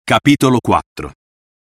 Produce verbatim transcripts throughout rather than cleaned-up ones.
Capitolo quattro.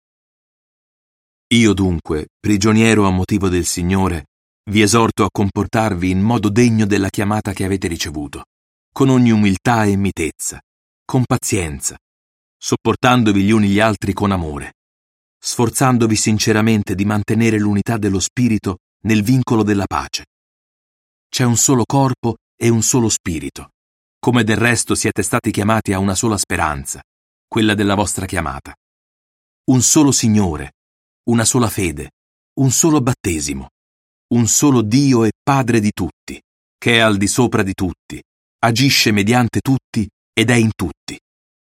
Io dunque, prigioniero a motivo del Signore, vi esorto a comportarvi in modo degno della chiamata che avete ricevuto, con ogni umiltà e mitezza, con pazienza, sopportandovi gli uni gli altri con amore, sforzandovi sinceramente di mantenere l'unità dello Spirito nel vincolo della pace. C'è un solo corpo e un solo Spirito, come del resto siete stati chiamati a una sola speranza, quella della vostra chiamata. Un solo Signore, una sola fede, un solo battesimo, un solo Dio e Padre di tutti, che è al di sopra di tutti, agisce mediante tutti ed è in tutti.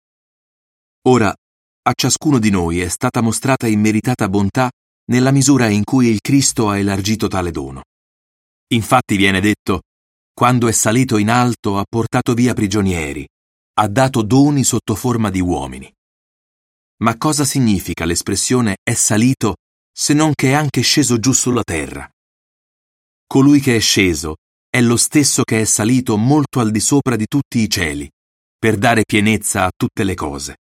Ora, a ciascuno di noi è stata mostrata immeritata bontà nella misura in cui il Cristo ha elargito tale dono. Infatti viene detto: quando è salito in alto ha portato via prigionieri, ha dato doni sotto forma di uomini. Ma cosa significa l'espressione è salito se non che è anche sceso giù sulla terra? Colui che è sceso è lo stesso che è salito molto al di sopra di tutti i cieli, per dare pienezza a tutte le cose.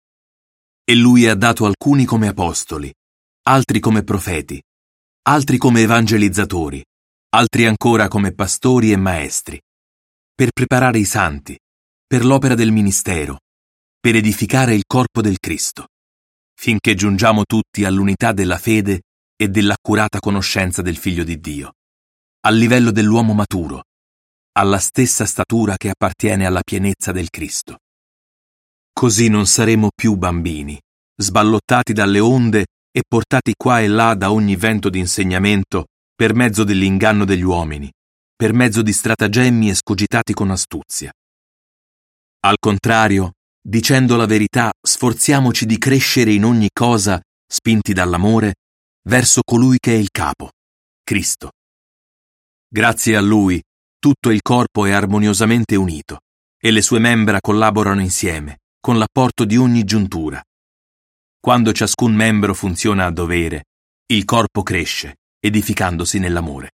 E lui ha dato alcuni come apostoli, altri come profeti, altri come evangelizzatori, altri ancora come pastori e maestri, per preparare i santi, per l'opera del ministero, per edificare il corpo del Cristo, finché giungiamo tutti all'unità della fede e dell'accurata conoscenza del Figlio di Dio, al livello dell'uomo maturo, alla stessa statura che appartiene alla pienezza del Cristo. Così non saremo più bambini, sballottati dalle onde e portati qua e là da ogni vento di insegnamento per mezzo dell'inganno degli uomini, per mezzo di stratagemmi escogitati con astuzia. Al contrario, dicendo la verità, sforziamoci di crescere in ogni cosa, spinti dall'amore, verso colui che è il capo, Cristo. Grazie a Lui, tutto il corpo è armoniosamente unito, e le sue membra collaborano insieme, con l'apporto di ogni giuntura. Quando ciascun membro funziona a dovere, il corpo cresce, edificandosi nell'amore.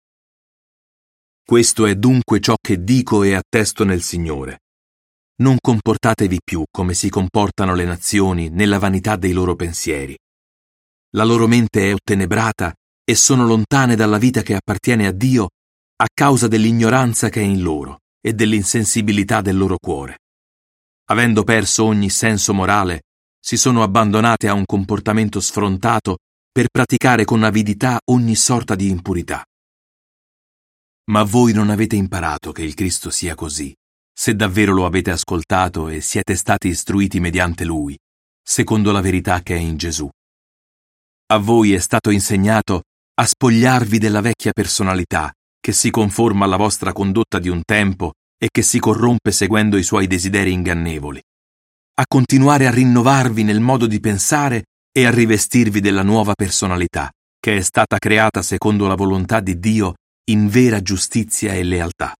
Questo è dunque ciò che dico e attesto nel Signore. Non comportatevi più come si comportano le nazioni nella vanità dei loro pensieri. La loro mente è ottenebrata e sono lontane dalla vita che appartiene a Dio a causa dell'ignoranza che è in loro e dell'insensibilità del loro cuore. Avendo perso ogni senso morale, si sono abbandonate a un comportamento sfrontato per praticare con avidità ogni sorta di impurità. Ma voi non avete imparato che il Cristo sia così, se davvero lo avete ascoltato e siete stati istruiti mediante Lui, secondo la verità che è in Gesù. A voi è stato insegnato a spogliarvi della vecchia personalità, che si conforma alla vostra condotta di un tempo e che si corrompe seguendo i suoi desideri ingannevoli, a continuare a rinnovarvi nel modo di pensare e a rivestirvi della nuova personalità, che è stata creata secondo la volontà di Dio in vera giustizia e lealtà.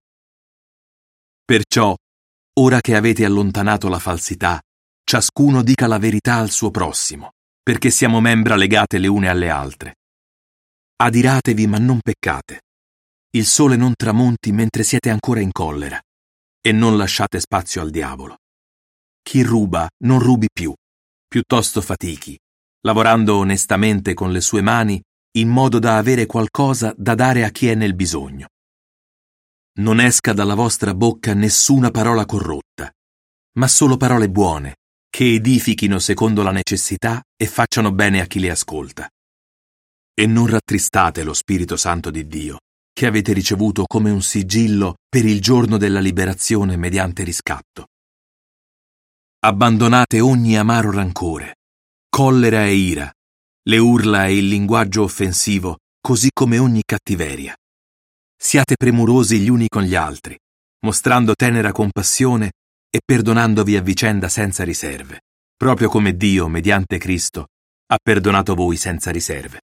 Perciò, ora che avete allontanato la falsità, ciascuno dica la verità al suo prossimo, perché siamo membra legate le une alle altre. Adiratevi ma non peccate. Il sole non tramonti mentre siete ancora in collera, e non lasciate spazio al diavolo. Chi ruba non rubi più, piuttosto fatichi, lavorando onestamente con le sue mani in modo da avere qualcosa da dare a chi è nel bisogno. Non esca dalla vostra bocca nessuna parola corrotta, ma solo parole buone, che edifichino secondo la necessità e facciano bene a chi le ascolta. E non rattristate lo Spirito Santo di Dio, che avete ricevuto come un sigillo per il giorno della liberazione mediante riscatto. Abbandonate ogni amaro rancore, collera e ira, le urla e il linguaggio offensivo, così come ogni cattiveria. Siate premurosi gli uni con gli altri, mostrando tenera compassione e perdonandovi a vicenda senza riserve, proprio come Dio, mediante Cristo, ha perdonato voi senza riserve.